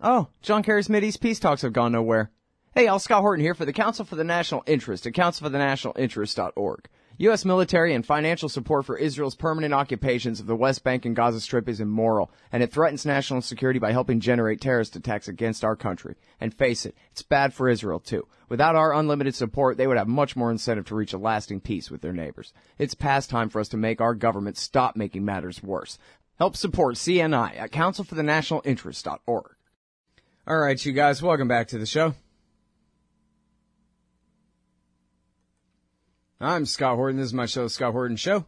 Oh, John Kerry's Mideast peace talks have gone nowhere. Hey, Al Scott Horton here for the Council for the National Interest at councilforthenationalinterest.org. U.S. military and financial support for Israel's permanent occupations of the West Bank and Gaza Strip is immoral, and it threatens national security by helping generate terrorist attacks against our country. And face it, it's bad for Israel, too. Without our unlimited support, they would have much more incentive to reach a lasting peace with their neighbors. It's past time for us to make our government stop making matters worse. Help support CNI at councilforthenationalinterest.org. All right, you guys, welcome back to the show. I'm Scott Horton. This is my show, The Scott Horton Show.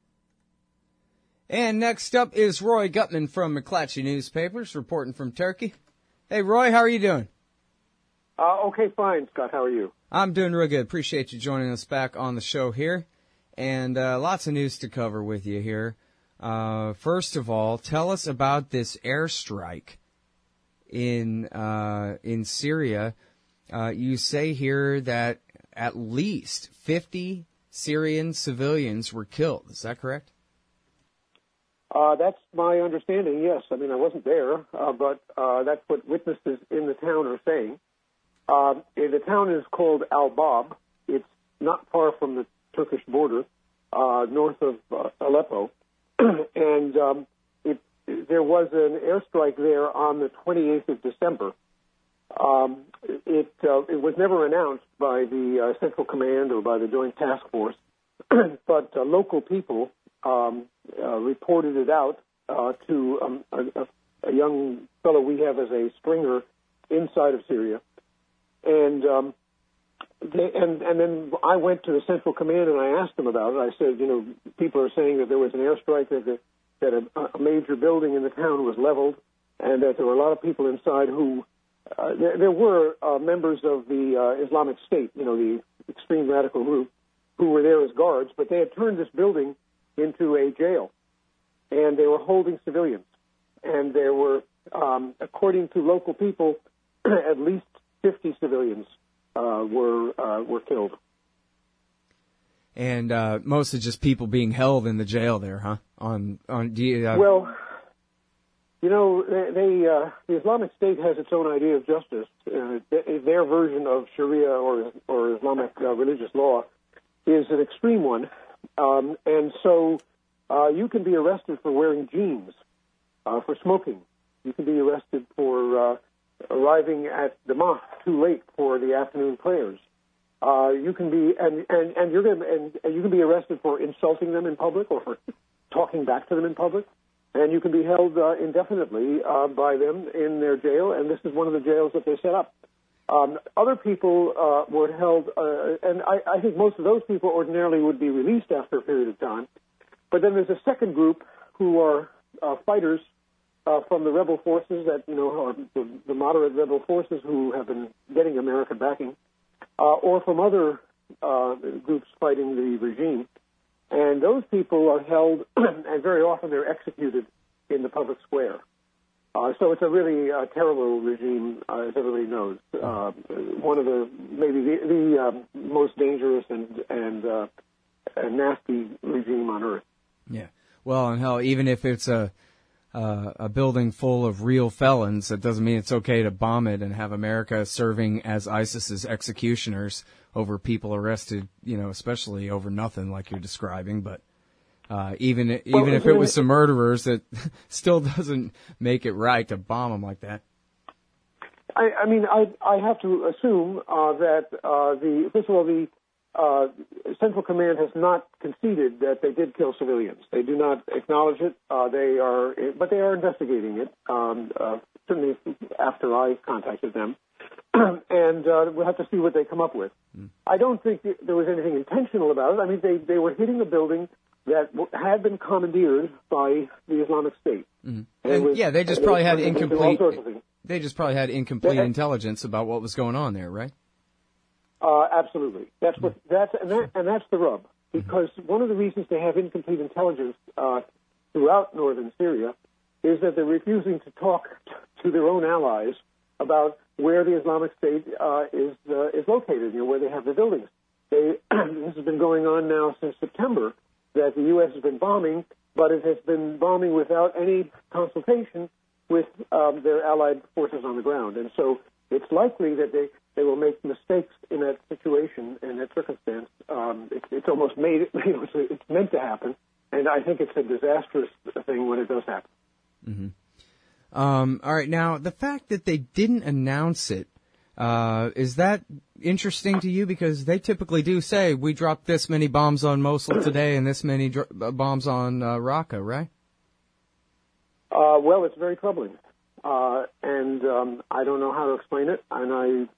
And next up is Roy Gutman from McClatchy Newspapers, reporting from Turkey. Hey, Roy, how are you doing? Okay, fine, Scott. How are you? I'm doing real good. Appreciate you joining us back on the show here. And lots of news to cover with you here. First of all, tell us about this airstrike in Syria. You say here that at least 50 Syrian civilians were killed. Is that correct? That's my understanding, yes. I mean, I wasn't there, but that's what witnesses in the town are saying. The town is called Al-Bab. It's not far from the Turkish border, north of Aleppo. And there was an airstrike there on the 28th of December. It was never announced by the Central Command or by the Joint Task Force, but local people reported it out to a young fellow we have as a stringer inside of Syria, and then I went to the Central Command and I asked them about it. I said, people are saying that there was an airstrike, that a major building in the town was leveled, and that there were a lot of people inside who. There were members of the Islamic State, the extreme radical group, who were there as guards, but they had turned this building into a jail, and they were holding civilians. And there were, according to local people, at least 50 civilians were killed. And mostly just people being held in the jail there, huh? Well. The Islamic State has its own idea of justice. Their version of Sharia or Islamic religious law is an extreme one. And so you can be arrested for wearing jeans, for smoking. You can be arrested for arriving at the mosque too late for the afternoon prayers. You can be you can be arrested for insulting them in public or for talking back to them in public. And you can be held indefinitely by them in their jail, and this is one of the jails that they set up. Other people were held, and I think most of those people ordinarily would be released after a period of time. But then there's a second group who are fighters from the rebel forces that, are the moderate rebel forces who have been getting American backing, or from other groups fighting the regime. And those people are held, and very often they're executed in the public square. So it's a really terrible regime, as everybody knows. One of maybe the most dangerous and nasty regime on earth. Yeah. Well, and hell, even if it's a building full of real felons, that doesn't mean it's okay to bomb it and have America serving as ISIS's executioners over people arrested, especially over nothing like you're describing. But even if it was some murderers, that still doesn't make it right to bomb them like that. I have to assume that first of all, the Central Command has not conceded that they did kill civilians. They do not acknowledge it. But they are investigating it. Certainly after I contacted them. And we'll have to see what they come up with. I don't think there was anything intentional about it. I mean, they were hitting a building that had been commandeered by the Islamic State. Mm-hmm. And they just probably had incomplete. They just probably had incomplete intelligence about what was going on there, right? Absolutely. That's the rub. Because one of the reasons they have incomplete intelligence throughout northern Syria is that they're refusing to talk to their own allies about where the Islamic State is located, where they have their buildings. This has been going on now since September, that the U.S. has been bombing, but it has been bombing without any consultation with their allied forces on the ground. And so it's likely that they will make mistakes in that situation, in that circumstance. It's almost made, it's meant to happen, and I think it's a disastrous thing when it does happen. Mm-hmm. All right, now, the fact that they didn't announce it, is that interesting to you? Because they typically do say, we dropped this many bombs on Mosul today and this many bombs on Raqqa, right? Well, it's very troubling. And I don't know how to explain it, and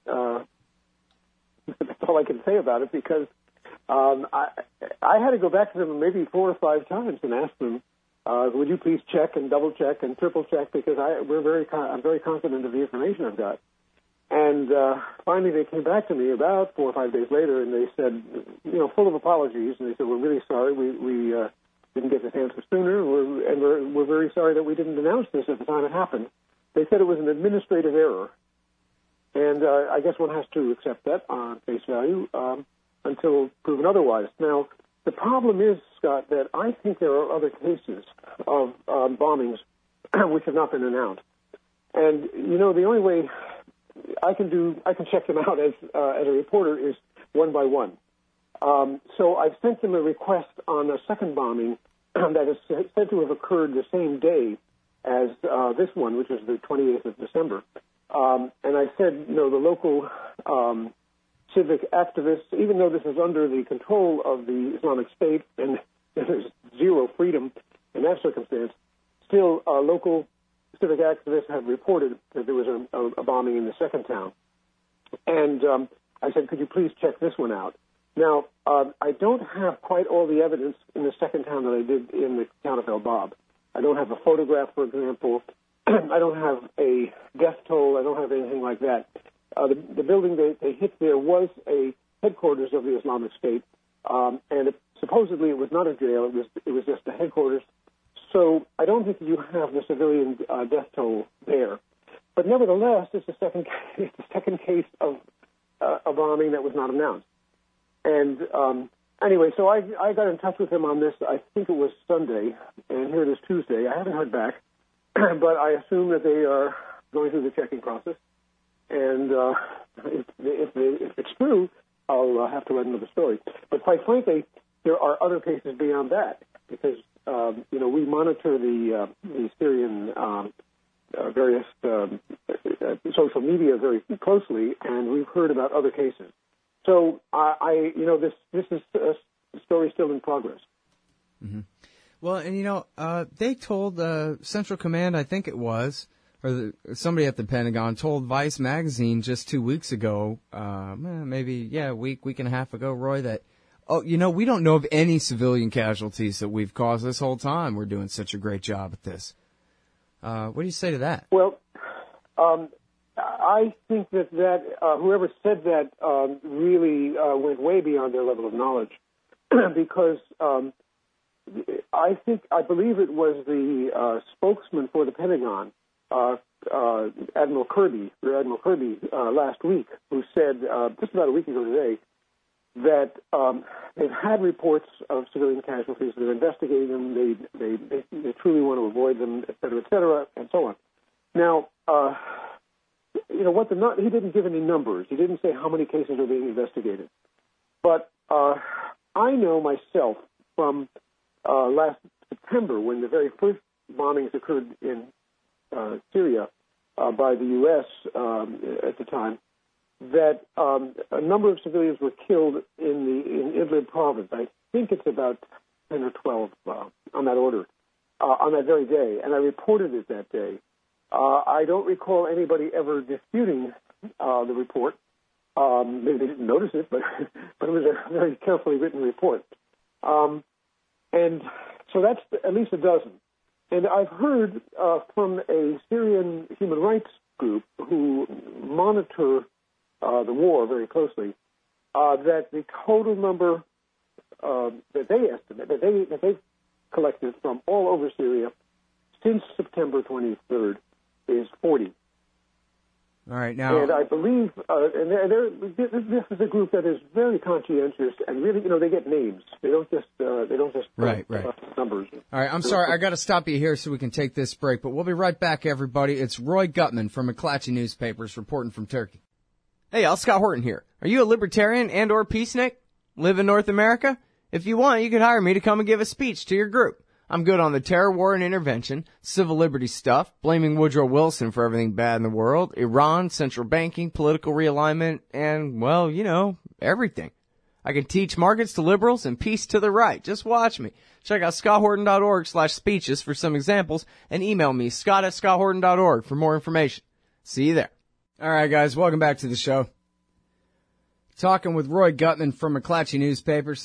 that's all I can say about it, because I had to go back to them maybe 4 or 5 times and ask them, would you please check and double check and triple check, because I'm very confident of the information I've got. And finally they came back to me about 4 or 5 days later, and they said, full of apologies, and they said, we're really sorry, we didn't get this answer sooner, and we're very sorry that we didn't announce this at the time it happened. They said it was an administrative error, and I guess one has to accept that on face value until proven otherwise. Now, the problem is, Scott, that I think there are other cases of bombings which have not been announced. And, the only way I can check them out as a reporter is one by one. So I've sent them a request on a second bombing that is said to have occurred the same day as this one, which is the 28th of December. And I said, the local civic activists, even though this is under the control of the Islamic State and there's zero freedom in that circumstance, still local civic activists have reported that there was a bombing in the second town. And I said, could you please check this one out? Now, I don't have quite all the evidence in the second town that I did in the town of El Bab. I don't have a photograph, for example. I don't have a death toll. I don't have anything like that. The building they hit there was a headquarters of the Islamic State, and supposedly it was not a jail. It was just the headquarters. So I don't think you have the civilian death toll there. But nevertheless, it's the second case of a bombing that was not announced. And anyway, so I got in touch with them on this. I think it was Sunday, and here it is Tuesday. I haven't heard back, but I assume that they are going through the checking process. And if it's true, I'll have to write another story. But quite frankly, there are other cases beyond that, because we monitor the Syrian various social media very closely, and we've heard about other cases. So this is a story still in progress. Mm-hmm. Well, and they told Central Command, I think it was, or somebody at the Pentagon told Vice magazine just 2 weeks ago, a week and a half ago, Roy, that we don't know of any civilian casualties that we've caused this whole time. We're doing such a great job at this. What do you say to that? Well, I think that whoever said that really went way beyond their level of knowledge, because I believe it was the spokesman for the Pentagon, Admiral Kirby, last week, who said just about a week ago today that they've had reports of civilian casualties. They're investigating them. They truly want to avoid them, et cetera, and so on. Now, he didn't give any numbers. He didn't say how many cases are being investigated. But I know myself from last September, when the very first bombings occurred in Syria by the U.S. At the time, that a number of civilians were killed in Idlib province. I think it's about 10 or 12 on that order, on that very day, and I reported it that day. I don't recall anybody ever disputing the report. Maybe they didn't notice it, but it was a very carefully written report. And so that's at least a dozen. And I've heard from a Syrian human rights group who monitor the war very closely that the total number that they estimate, that they've collected from all over Syria since September 23rd is 40. All right, now. And I believe, this is a group that is very conscientious and really, they get names. They don't just right. Numbers. All right, I'm sorry, I got to stop you here so we can take this break, but we'll be right back, everybody. It's Roy Gutman from McClatchy Newspapers reporting from Turkey. Hey, y'all, Scott Horton here. Are you a libertarian and or peacenik? Live in North America? If you want, you could hire me to come and give a speech to your group. I'm good on the terror war and intervention, civil liberties stuff, blaming Woodrow Wilson for everything bad in the world, Iran, central banking, political realignment, and, well, everything. I can teach markets to liberals and peace to the right. Just watch me. Check out scotthorton.org/speeches for some examples and email me, scott@scotthorton.org for more information. See you there. All right, guys, welcome back to the show. Talking with Roy Gutman from McClatchy Newspapers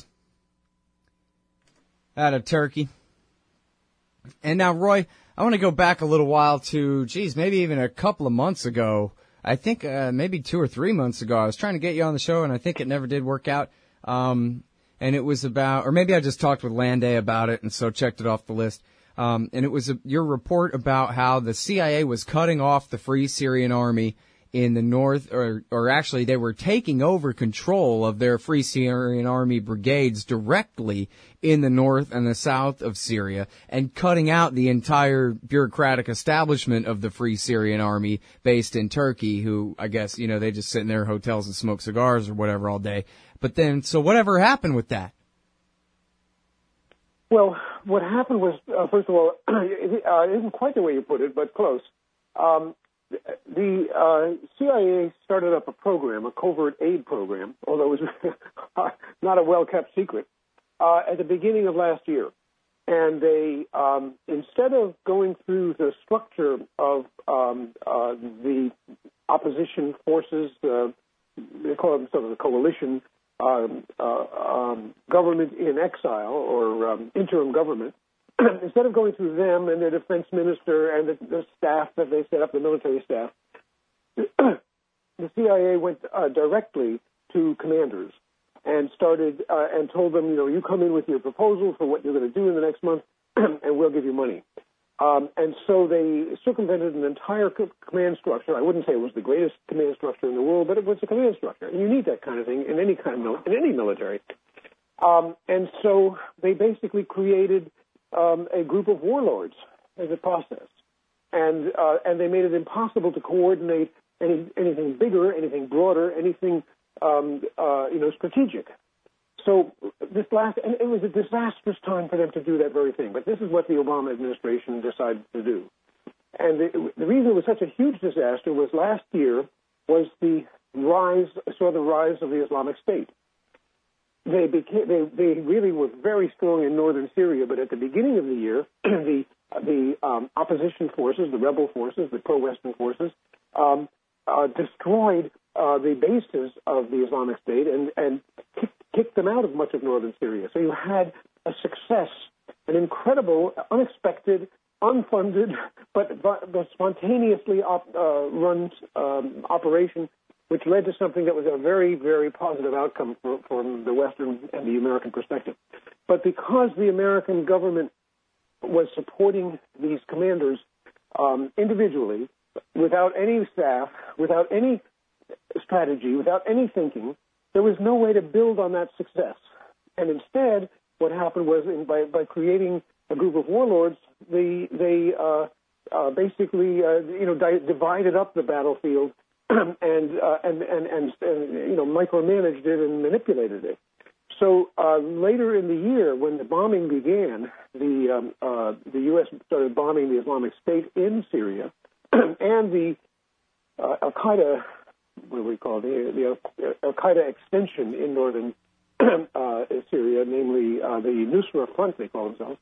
out of Turkey. And now, Roy, I want to go back a little while to, maybe even a couple of months ago. I think maybe 2 or 3 months ago. I was trying to get you on the show, and I think it never did work out. And it was about, or maybe I just talked with Landay about it, and so checked it off the list. And it was your report about how the CIA was cutting off the Free Syrian Army in the north, or actually they were taking over control of their Free Syrian Army brigades directly in the north and the south of Syria and cutting out the entire bureaucratic establishment of the Free Syrian Army based in Turkey, who I guess, they just sit in their hotels and smoke cigars or whatever all day. But then, so whatever happened with that? Well, what happened was, first of all, it isn't quite the way you put it, but close. The CIA started up a program, a covert aid program, although it was not a well-kept secret, at the beginning of last year. And they, instead of going through the structure of the opposition forces, they call them sort of the coalition, government in exile or interim government, instead of going through them and their defense minister and the staff that they set up, the military staff, the CIA went directly to commanders and started and told them, you come in with your proposal for what you're going to do in the next month, and we'll give you money. And so they circumvented an entire command structure. I wouldn't say it was the greatest command structure in the world, but it was a command structure. And you need that kind of thing in any military. And so they basically created a group of warlords as a process, and they made it impossible to coordinate anything bigger, anything broader, anything strategic. So and it was a disastrous time for them to do that very thing. But this is what the Obama administration decided to do, and the reason it was such a huge disaster was last year was the rise of the Islamic State. They really were very strong in northern Syria, but at the beginning of the year, the opposition forces, the rebel forces, the pro-Western forces, destroyed the bases of the Islamic State and kicked them out of much of northern Syria. So you had a success, an incredible, unexpected, unfunded, but spontaneously run operation, which led to something that was a very, very positive outcome from the Western and the American perspective. But because the American government was supporting these commanders individually, without any staff, without any strategy, without any thinking, there was no way to build on that success. And instead, what happened was by creating a group of warlords, they basically divided up the battlefield and micromanaged it and manipulated it. So later in the year, when the bombing began, the U.S. started bombing the Islamic State in Syria, and the Al Qaeda, what do we call the Al Qaeda extension in northern Syria, namely the Nusra Front, they call themselves.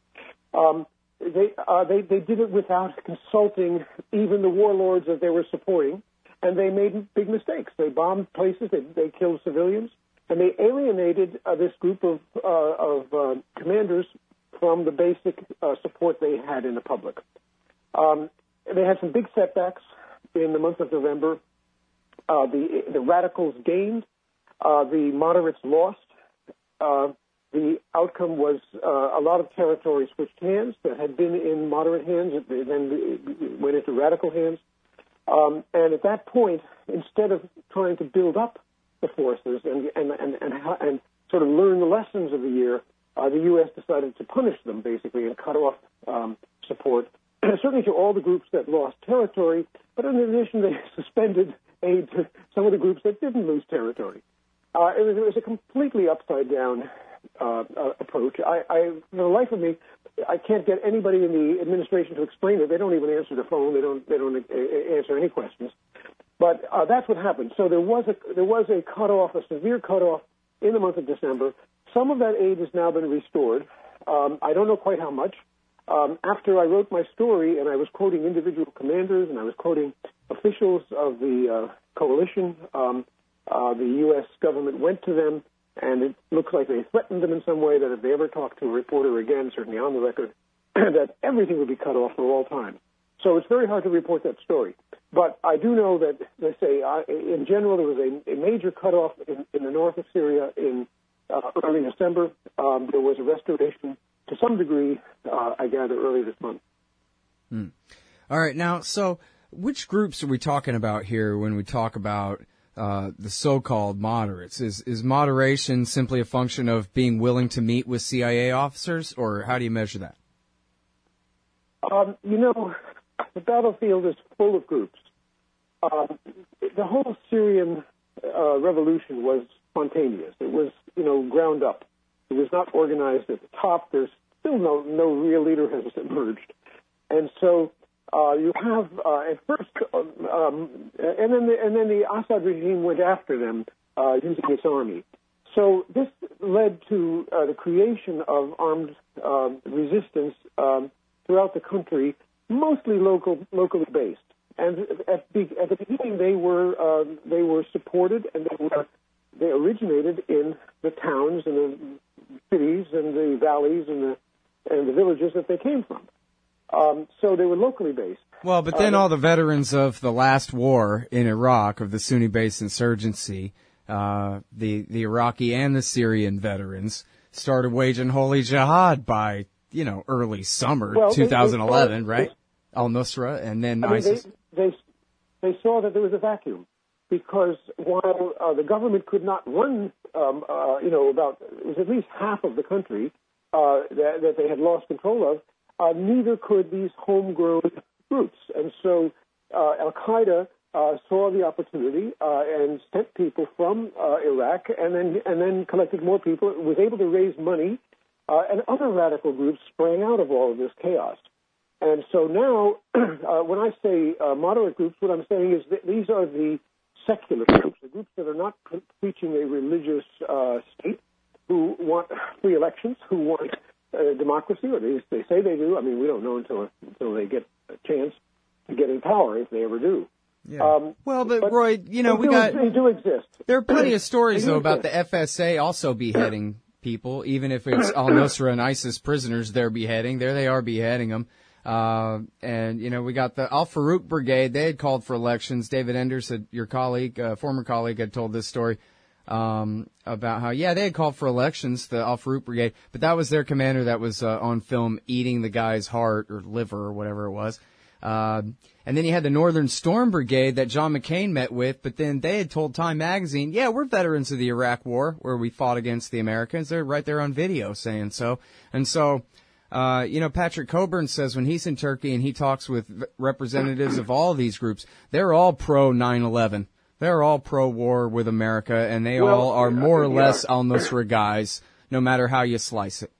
They did it without consulting even the warlords that they were supporting. And they made big mistakes. They bombed places. They killed civilians, and they alienated this group of commanders from the basic support they had in the public. They had some big setbacks in the month of November. The radicals gained. The moderates lost. The outcome was a lot of territory switched hands that had been in moderate hands. It then went into radical hands. And at that point, instead of trying to build up the forces and sort of learn the lessons of the year, the U.S. decided to punish them, basically, and cut off support, certainly to all the groups that lost territory, but in addition, they suspended aid to some of the groups that didn't lose territory. It was a completely upside-down approach. For the life of me, I can't get anybody in the administration to explain it. They don't even answer the phone. They don't answer any questions. But that's what happened. So there was a cutoff, a severe cutoff in the month of December. Some of that aid has now been restored. I don't know quite how much. After I wrote my story and I was quoting individual commanders and I was quoting officials of the coalition, the U.S. government went to them, and it looks like they threatened them in some way that if they ever talked to a reporter again, certainly on the record, that everything would be cut off for all time. So it's very hard to report that story. But I do know that, they say, in general, there was a major cutoff in the north of Syria in early December. There was a restoration to some degree, I gather, early this month. All right. Now, so which groups are we talking about here when we talk about the so-called moderates? Is moderation simply a function of being willing to meet with CIA officers, or how do you measure that? The battlefield is full of groups. The whole Syrian revolution was spontaneous. It was, ground up. It was not organized at the top. There's still no real leader has emerged. And so you have at first, and then the Assad regime went after them using its army. So this led to the creation of armed resistance throughout the country, mostly locally based. And at the beginning, they were supported, and they originated in the towns and the cities and the valleys and the villages that they came from. So they were locally based. Well, but then all the veterans of the last war in Iraq, of the Sunni-based insurgency, the Iraqi and the Syrian veterans started waging holy jihad by, early summer 2011, right? Al-Nusra and then ISIS. They saw that there was a vacuum because while the government could not run, it was at least half of the country that they had lost control of, neither could these homegrown groups. And so Al-Qaeda saw the opportunity and sent people from Iraq and then collected more people, was able to raise money, and other radical groups sprang out of all of this chaos. And so now, when I say moderate groups, what I'm saying is that these are the secular groups, the groups that are not preaching a religious state, who want free elections, who want democracy, or they say they do. I mean, we don't know until they get a chance to get in power, if they ever do. Yeah. But Roy, they do exist. There are plenty of stories though about the FSA also beheading people, even if it's al-Nusra and ISIS prisoners they're beheading. There they are beheading them. And we got the Al-Farouq Brigade. They had called for elections. David Enders, your colleague, former colleague, had told this story about how, they had called for elections, the Al-Farouq Brigade, but that was their commander that was on film eating the guy's heart or liver or whatever it was. And then you had the Northern Storm Brigade that John McCain met with, but then they had told Time Magazine, we're veterans of the Iraq War where we fought against the Americans. They're right there on video saying so. And so, Patrick Coburn says when he's in Turkey and he talks with representatives of all these groups, they're all pro 9/11. They're all pro-war with America, and they all are more or less al-Nusra guys, no matter how you slice it.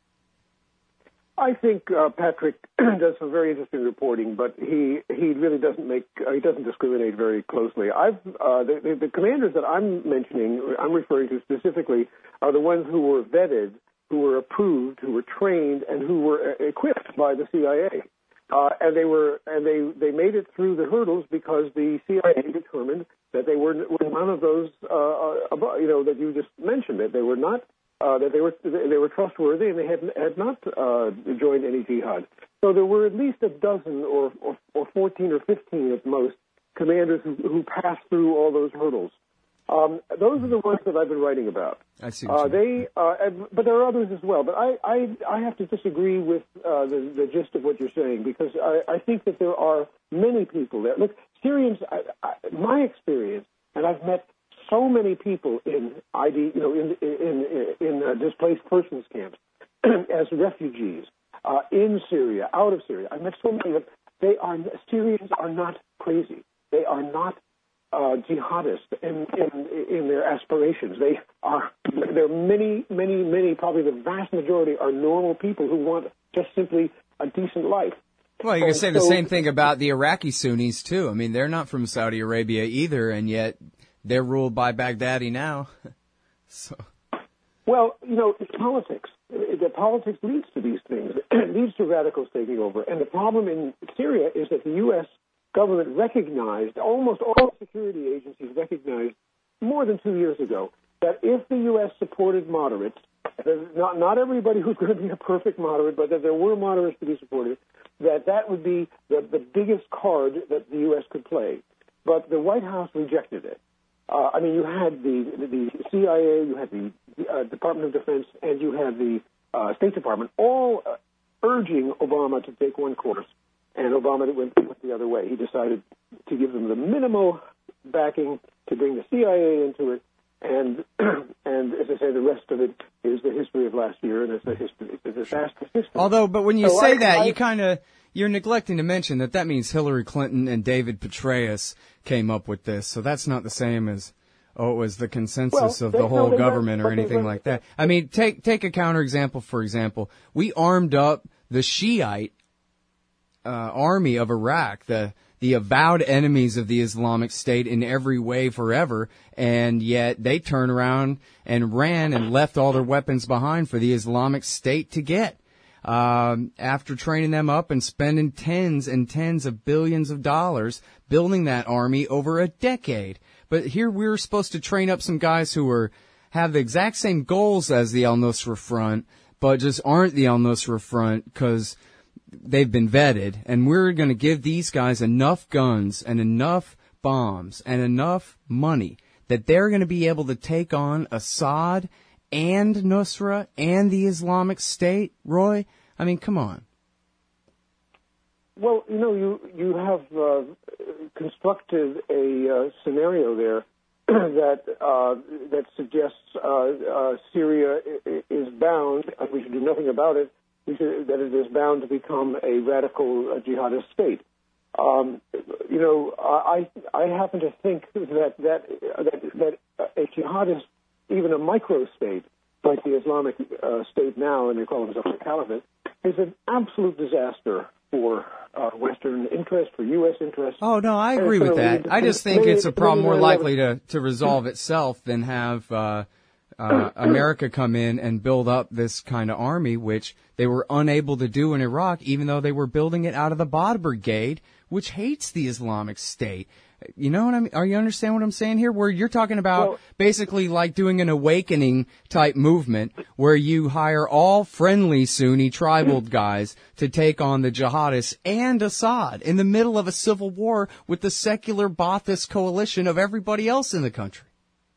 I think Patrick does some very interesting reporting, but he really doesn't discriminate very closely. The commanders that I'm referring to specifically, are the ones who were vetted, who were approved, who were trained, and who were equipped by the CIA. And they made it through the hurdles because the CIA determined that they were none of those that you just mentioned. That they were not that they were trustworthy and they had not joined any jihad. So there were at least a dozen or 14 or 15 at most commanders who passed through all those hurdles. Those are the ones that I've been writing about. I see. But there are others as well. But I have to disagree with the gist of what you're saying because I think that there are many people there. Look, Syrians, my experience, and I've met so many people in in displaced persons camps as refugees in Syria, out of Syria. I've met so many of them. Syrians are not crazy. They are not jihadists in their aspirations. There are many, probably the vast majority are normal people who want just simply a decent life. Well, you can say the same thing about the Iraqi Sunnis, too. I mean, they're not from Saudi Arabia either, and yet they're ruled by Baghdadi now. So. Well, it's politics. The politics leads to these things. It leads to radicals taking over. And the problem in Syria is that the U.S. government recognized, almost all security agencies recognized more than 2 years ago, that if the U.S. supported moderates, not everybody was going to be a perfect moderate, but that there were moderates to be supported, that would be the biggest card that the U.S. could play. But the White House rejected it. You had the CIA, you had the Department of Defense, and you had the State Department all urging Obama to take one course, and Obama went the other way. He decided to give them the minimal backing to bring the CIA into it, and as I say, the rest of it is the history of last year, and it's a disastrous history. But when you say that, you're neglecting to mention that means Hillary Clinton and David Petraeus came up with this, so that's not the same as, it was the consensus of the whole government or anything like that. I mean, take a counterexample, for example. We armed up the Shiite army of Iraq, the avowed enemies of the Islamic State in every way forever, and yet they turned around and ran and left all their weapons behind for the Islamic State to get. After training them up and spending tens and tens of billions of dollars building that army over a decade. But here we're supposed to train up some guys who have the exact same goals as the al-Nusra Front, but just aren't the al-Nusra Front because they've been vetted. And we're going to give these guys enough guns and enough bombs and enough money that they're going to be able to take on Assad and Nusra and the Islamic State, Roy? I mean, come on. Well, you have constructed a scenario there that suggests Syria is bound, and we should do nothing about it, that it is bound to become a radical jihadist state. I happen to think that a jihadist, even a micro-state, like the Islamic State now, and they call themselves a caliphate, is an absolute disaster for Western interest, for U.S. interest. Oh, no, I agree with that. I just think it's a problem more likely to resolve itself than have America come in and build up this kind of army, which they were unable to do in Iraq, even though they were building it out of the Badr Brigade, which hates the Islamic State. You know what I mean? Are you understand what I'm saying here? Where you're talking about basically like doing an awakening type movement where you hire all friendly Sunni tribal guys to take on the jihadists and Assad in the middle of a civil war with the secular Ba'athist coalition of everybody else in the country.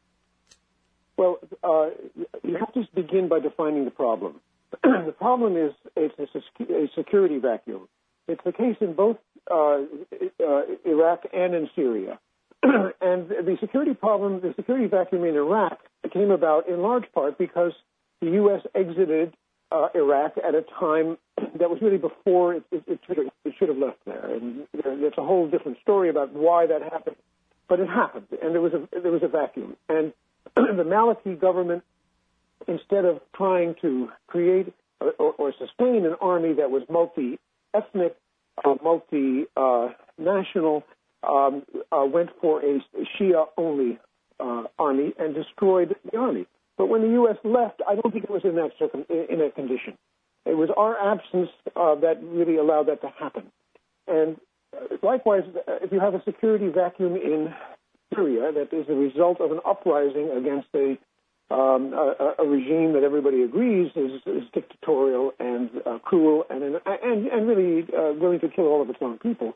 Well, you have to begin by defining the problem. The problem is it's a security vacuum. It's the case in both Iraq and in Syria. And the security vacuum in Iraq came about in large part because the U.S. exited Iraq at a time that was really before it should have left there. And there's a whole different story about why that happened. But it happened, and there was a vacuum. And the Maliki government, instead of trying to create or sustain an army that was multi-ethnic, multi-national, went for a Shia-only army and destroyed the army. But when the U.S. left, I don't think it was in that condition. It was our absence that really allowed that to happen. And likewise, if you have a security vacuum in Syria that is the result of an uprising against a regime that everybody agrees is dictatorial and cruel and really willing to kill all of its own people,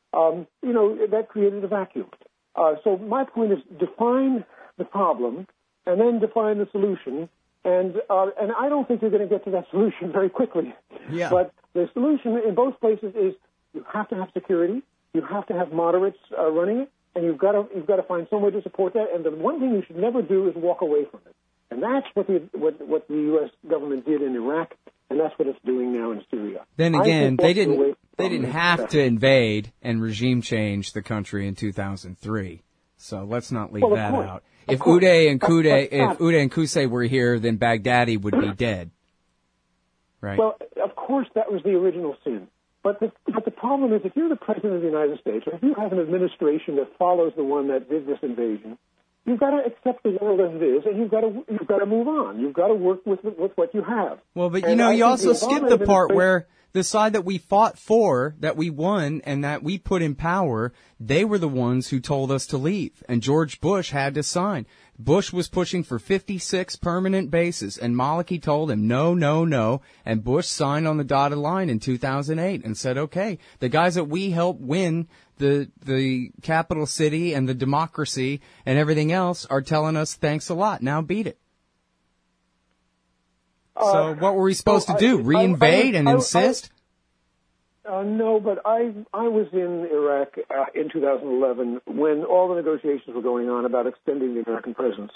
that created a vacuum. So my point is define the problem and then define the solution. And I don't think you're going to get to that solution very quickly. Yeah. But the solution in both places is you have to have security. You have to have moderates running it, and you've got to find some way to support that. And the one thing you should never do is walk away from it. And that's what the U.S. government did in Iraq, and that's what it's doing now in Syria. Then again, they didn't have to invade and regime change the country in 2003. So let's not leave that out. If Uday and Qusay were here, then Baghdadi would be dead. Right. Well, of course, that was the original sin. But the problem is, if you're the president of the United States, or if you have an administration that follows the one that did this invasion, you've got to accept the world as it is, and you've got to move on. You've got to work with what you have. Well, but you also skipped the part where the side that we fought for, that we won, and that we put in power, they were the ones who told us to leave, and George Bush had to sign. Bush was pushing for 56 permanent bases, and Maliki told him no, no, no, and Bush signed on the dotted line in 2008 and said, okay, the guys that we helped win the capital city and the democracy and everything else are telling us thanks a lot. Now beat it. So what were we supposed to do? Reinvade and insist? No, but I was in Iraq in 2011 when all the negotiations were going on about extending the American presence.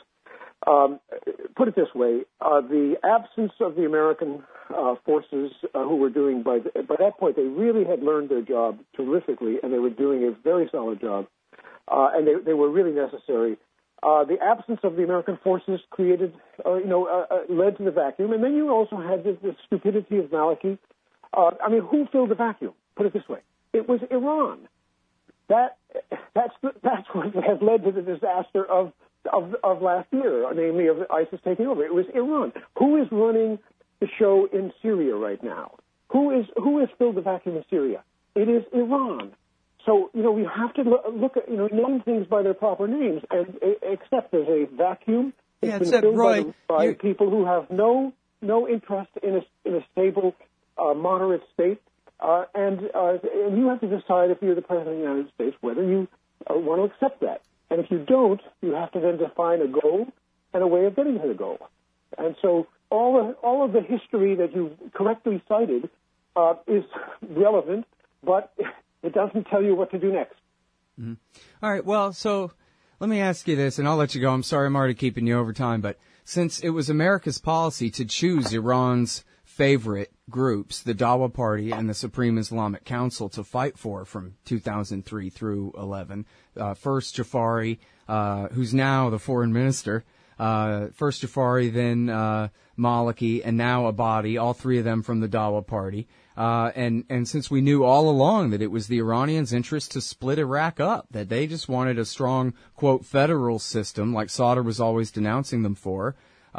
Put it this way, the absence of the American forces who were doing, by that point, they really had learned their job terrifically, and they were doing a very solid job, and they were really necessary. The absence of the American forces created, led to the vacuum, and then you also had the stupidity of Maliki. Who filled the vacuum? Put it this way: it was Iran. That's what has led to the disaster of last year, namely of ISIS taking over. It was Iran. Who is running the show in Syria right now? Who has filled the vacuum in Syria? It is Iran. So we have to look at name things by their proper names and accept there's a vacuum. It's been filled by people who have no interest in a stable, moderate state, and you have to decide if you're the president of the United States whether you want to accept that. And if you don't, you have to then define a goal and a way of getting to the goal. And so all of the history that you correctly cited is relevant, but it doesn't tell you what to do next. Mm-hmm. All right. Well, so let me ask you this, and I'll let you go. I'm sorry I'm already keeping you over time, but since it was America's policy to choose Iran's favorite groups, the Dawa Party and the Supreme Islamic Council, to fight for from 2003 through 11. First Jafari, who's now the foreign minister, first Jafari, then Maliki, and now Abadi, all three of them from the Dawa Party. And since we knew all along that it was the Iranians' interest to split Iraq up, that they just wanted a strong, quote, federal system, like Sadr was always denouncing them for,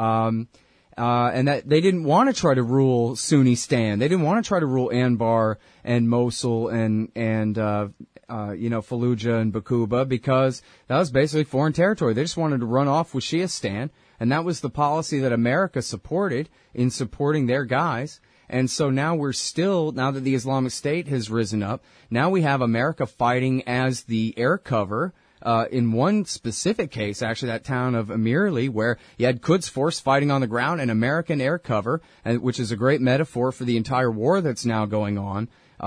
and that they didn't want to try to rule Sunnistan. They didn't want to try to rule Anbar and Mosul and Fallujah and Bakuba, because that was basically foreign territory. They just wanted to run off with Shiistan, and that was the policy that America supported in supporting their guys. And so now now that the Islamic State has risen up, now we have America fighting as the air cover. In one specific case, actually, that town of Amirli, where you had Quds Force fighting on the ground and American air cover, which is a great metaphor for the entire war that's now going on,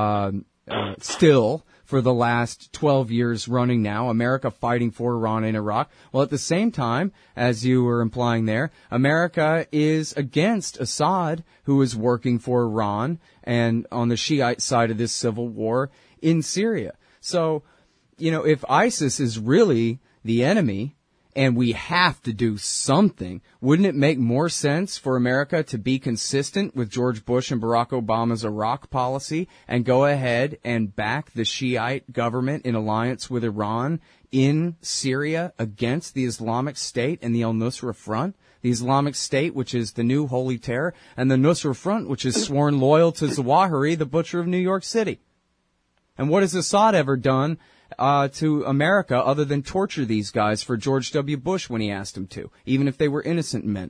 still for the last 12 years running now, America fighting for Iran and Iraq. Well, at the same time, as you were implying there, America is against Assad, who is working for Iran and on the Shiite side of this civil war in Syria. So, if ISIS is really the enemy and we have to do something, wouldn't it make more sense for America to be consistent with George Bush and Barack Obama's Iraq policy and go ahead and back the Shiite government in alliance with Iran in Syria against the Islamic State and the al-Nusra Front? The Islamic State, which is the new holy terror, and the Nusra Front, which is sworn loyal to Zawahiri, the butcher of New York City. And what has Assad ever done to America other than torture these guys for George W. Bush when he asked him to, even if they were innocent men?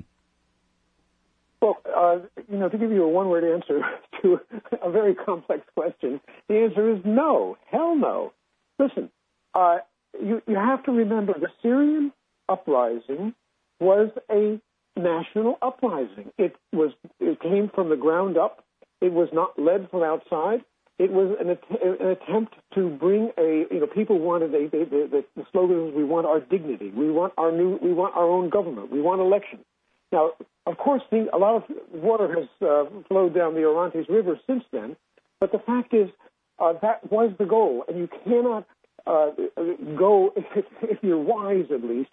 Well, to give you a one-word answer to a very complex question, the answer is no. Hell no. Listen, you have to remember the Syrian uprising was a national uprising. It came from the ground up. It was not led from outside. It was an attempt to bring people wanted the slogan was, we want our dignity, we want our own government, we want elections. Now, of course, a lot of water has flowed down the Orontes River since then, but the fact is that was the goal, and you cannot go, if you're wise at least,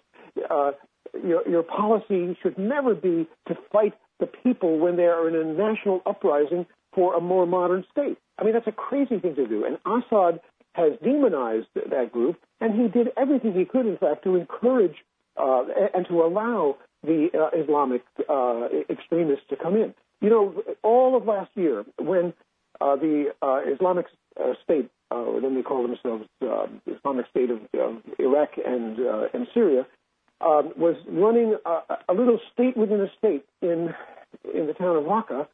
your policy should never be to fight the people when they are in a national uprising for a more modern state. I mean, that's a crazy thing to do. And Assad has demonized that group, and he did everything he could, in fact, to encourage and to allow the Islamic extremists to come in. You know, all of last year, when the Islamic State, or then they call themselves Islamic State of Iraq and Syria, was running a little state within a state in the town of Raqqa,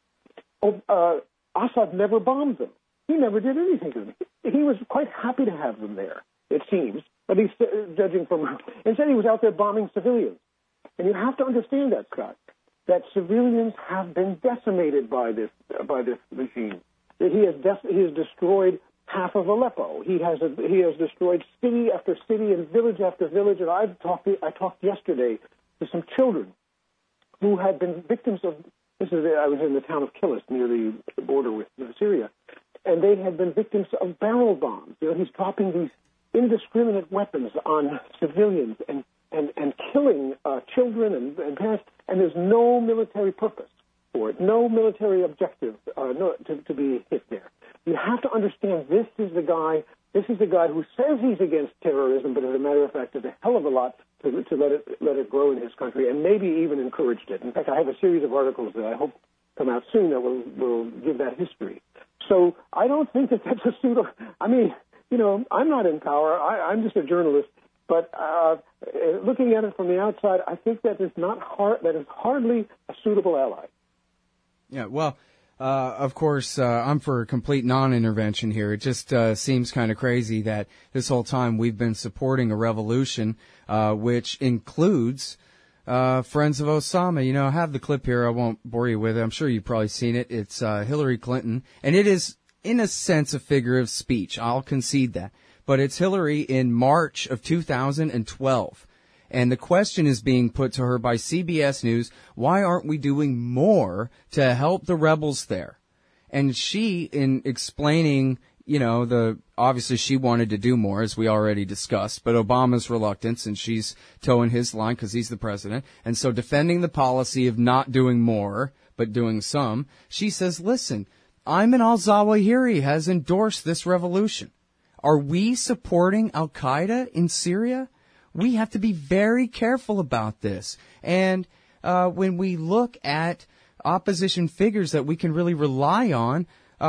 Assad never bombed them. He never did anything to them. He was quite happy to have them there, it seems, at least judging from... Instead, he was out there bombing civilians. And you have to understand that, Scott, that civilians have been decimated by this regime. He has destroyed half of Aleppo. He has destroyed city after city and village after village. And I talked yesterday to some children who had been victims of... I was in the town of Kilis, near the border with Syria, and they had been victims of barrel bombs. You know, he's dropping these indiscriminate weapons on civilians and killing children and parents, and there's no military purpose for it, no military objective to be hit there. You have to understand this is the guy who says he's against terrorism, but as a matter of fact, does a hell of a lot to let it grow in his country, and maybe even encouraged it. In fact, I have a series of articles that I hope come out soon that will give that history. So I don't think that that's a pseudo. I mean, you know, I'm not in power. I'm just a journalist. But looking at it from the outside, I think that is hardly a suitable ally. Yeah. Well. Of course, I'm for complete non-intervention here. It just seems kind of crazy that this whole time we've been supporting a revolution, which includes friends of Osama. You know, I have the clip here. I won't bore you with it. I'm sure you've probably seen it. It's Hillary Clinton, and it is, in a sense, a figure of speech. I'll concede that. But it's Hillary in March of 2012. And the question is being put to her by CBS News, why aren't we doing more to help the rebels there? And she, in explaining, you know, obviously she wanted to do more, as we already discussed, but Obama's reluctance, and she's towing his line because he's the president. And so defending the policy of not doing more, but doing some, she says, listen, Ayman al-Zawahiri has endorsed this revolution. Are we supporting al-Qaeda in Syria? We have to be very careful about this. And when we look at opposition figures that we can really rely on,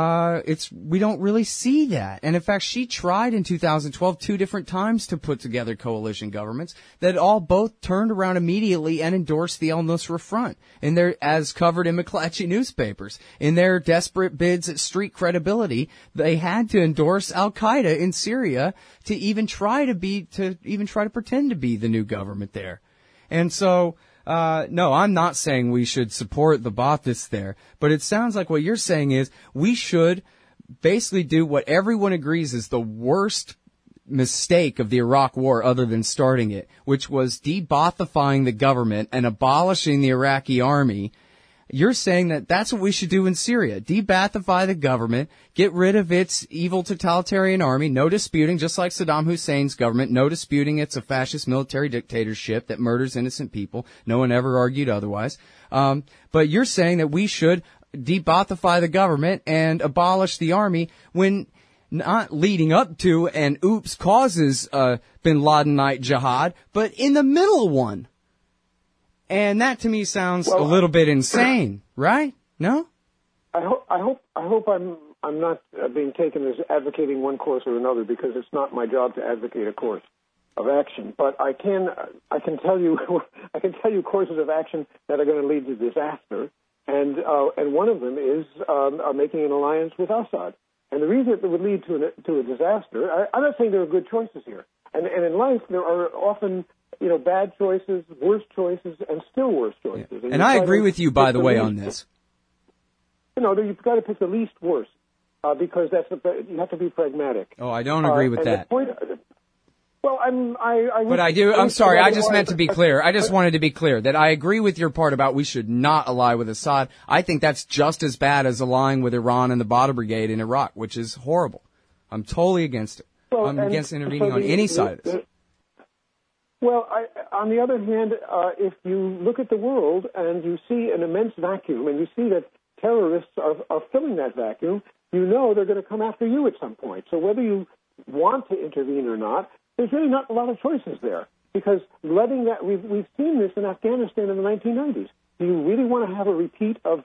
we don't really see that. And in fact, she tried in 2012 2 different times to put together coalition governments that all both turned around immediately and endorsed the al-Nusra Front, as covered in McClatchy newspapers. In their desperate bids at street credibility, they had to endorse al-Qaeda in Syria to even try to pretend to be the new government there. And so, no, I'm not saying we should support the Baathists there, but it sounds like what you're saying is we should basically do what everyone agrees is the worst mistake of the Iraq War other than starting it, which was de-Baathifying the government and abolishing the Iraqi army. You're saying that that's what we should do in Syria. De-Baathify the government, get rid of its evil totalitarian army, no disputing, just like Saddam Hussein's government, no disputing it's a fascist military dictatorship that murders innocent people. No one ever argued otherwise. But you're saying that we should de-Baathify the government and abolish the army when not leading up to and causes bin Ladenite jihad, but in the middle one. And that to me sounds a little bit insane, right? No? I hope I'm not being taken as advocating one course or another, because it's not my job to advocate a course of action. But I can tell you courses of action that are going to lead to disaster, and one of them is making an alliance with Assad. And the reason it would lead to a disaster, I'm not saying there are good choices here, and in life there are often, you know, bad choices, worse choices, and still worse choices. Yeah. And I agree with you, by the way, on this. You know, you've got to pick the least worst. because you have to be pragmatic. Oh, I don't agree with that. Well, I'm sorry. I just meant to be clear. I just wanted to be clear that I agree with your part about we should not ally with Assad. I think that's just as bad as allying with Iran and the Badr Brigade in Iraq, which is horrible. I'm totally against it. I'm against intervening on any side of this. Well, on the other hand, if you look at the world and you see an immense vacuum and you see that terrorists are filling that vacuum, you know they're going to come after you at some point. So whether you want to intervene or not, there's really not a lot of choices there, because we've seen this in Afghanistan in the 1990s. Do you really want to have a repeat of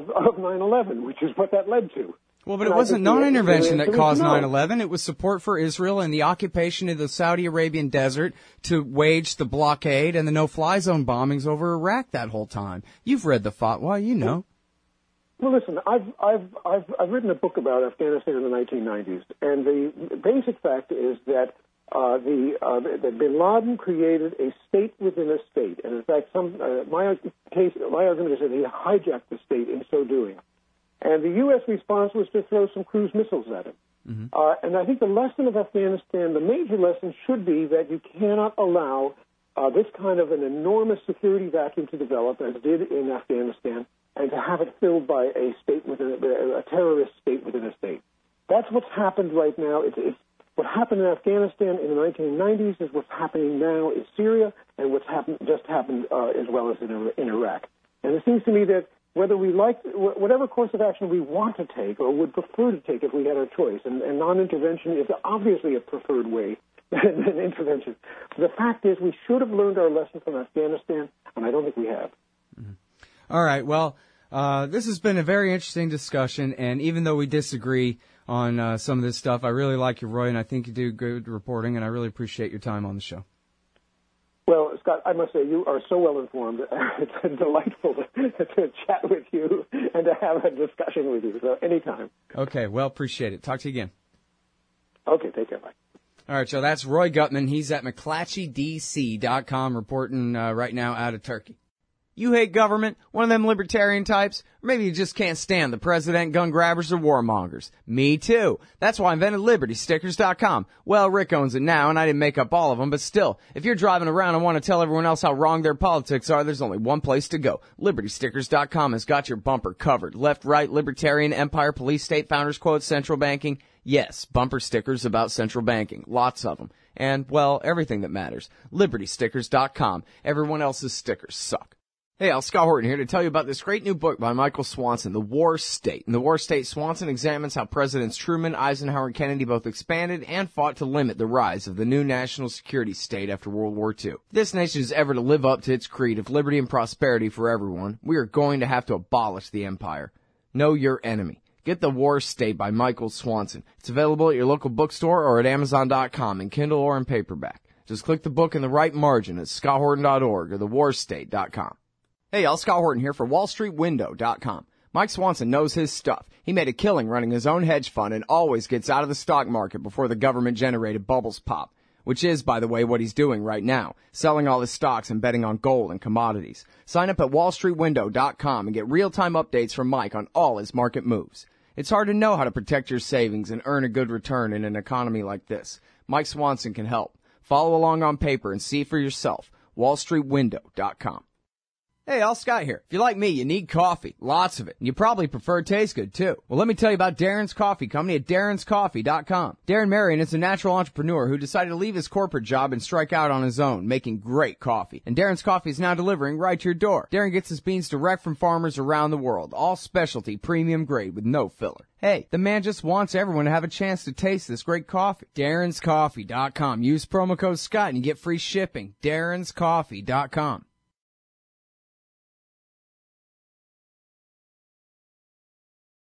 9/11, which is what that led to? Well, but it wasn't non-intervention that caused 9/11. It was support for Israel and the occupation of the Saudi Arabian desert to wage the blockade and the no-fly zone bombings over Iraq that whole time. You've read the fatwa, you know. Well, listen, I've written a book about Afghanistan in the 1990s, and the basic fact is that that Bin Laden created a state within a state, and in fact, my argument is that he hijacked the state in so doing. And the U.S. response was to throw some cruise missiles at him. Mm-hmm. And I think the lesson of Afghanistan, the major lesson, should be that you cannot allow this kind of an enormous security vacuum to develop, as did in Afghanistan, and to have it filled by a state within a terrorist state within a state. That's what's happened right now. It's what happened in Afghanistan in the 1990s is what's happening now in Syria, and what's just happened as well as in Iraq. And it seems to me that whether we like whatever course of action we want to take or would prefer to take if we had our choice, and non-intervention is obviously a preferred way than intervention. The fact is, we should have learned our lesson from Afghanistan, and I don't think we have. Mm-hmm. All right. Well, this has been a very interesting discussion, and even though we disagree on some of this stuff, I really like you, Roy, and I think you do good reporting, and I really appreciate your time on the show. Well, Scott, I must say you are so well informed. It's delightful to chat with you and to have a discussion with you. So anytime. Okay, well, appreciate it. Talk to you again. Okay, take care. Bye. All right, so that's Roy Gutman. He's at McClatchydC.com reporting right now out of Turkey. You hate government, one of them libertarian types, or maybe you just can't stand the president, gun grabbers, or warmongers. Me too. That's why I invented LibertyStickers.com. Well, Rick owns it now, and I didn't make up all of them, but still, if you're driving around and want to tell everyone else how wrong their politics are, there's only one place to go. LibertyStickers.com has got your bumper covered. Left, right, libertarian, empire, police, state, founders quote, central banking. Yes, bumper stickers about central banking. Lots of them. And, well, everything that matters. LibertyStickers.com. Everyone else's stickers suck. Hey, Scott Horton here to tell you about this great new book by Michael Swanson, The War State. In The War State, Swanson examines how Presidents Truman, Eisenhower, and Kennedy both expanded and fought to limit the rise of the new national security state after World War II. If this nation is ever to live up to its creed of liberty and prosperity for everyone, we are going to have to abolish the empire. Know your enemy. Get The War State by Michael Swanson. It's available at your local bookstore or at Amazon.com in Kindle or in paperback. Just click the book in the right margin at scotthorton.org or thewarstate.com. Hey, Scott Horton here for WallStreetWindow.com. Mike Swanson knows his stuff. He made a killing running his own hedge fund and always gets out of the stock market before the government-generated bubbles pop, which is, by the way, what he's doing right now, selling all his stocks and betting on gold and commodities. Sign up at WallStreetWindow.com and get real-time updates from Mike on all his market moves. It's hard to know how to protect your savings and earn a good return in an economy like this. Mike Swanson can help. Follow along on paper and see for yourself. WallStreetWindow.com. Hey, Scott here. If you're like me, you need coffee. Lots of it. And you probably prefer it tastes good, too. Well, let me tell you about Darren's Coffee Company at Darren'sCoffee.com. Darren Marion is a natural entrepreneur who decided to leave his corporate job and strike out on his own, making great coffee. And Darren's Coffee is now delivering right to your door. Darren gets his beans direct from farmers around the world. All specialty, premium grade with no filler. Hey, the man just wants everyone to have a chance to taste this great coffee. Darren'sCoffee.com. Use promo code Scott and you get free shipping. Darren'sCoffee.com.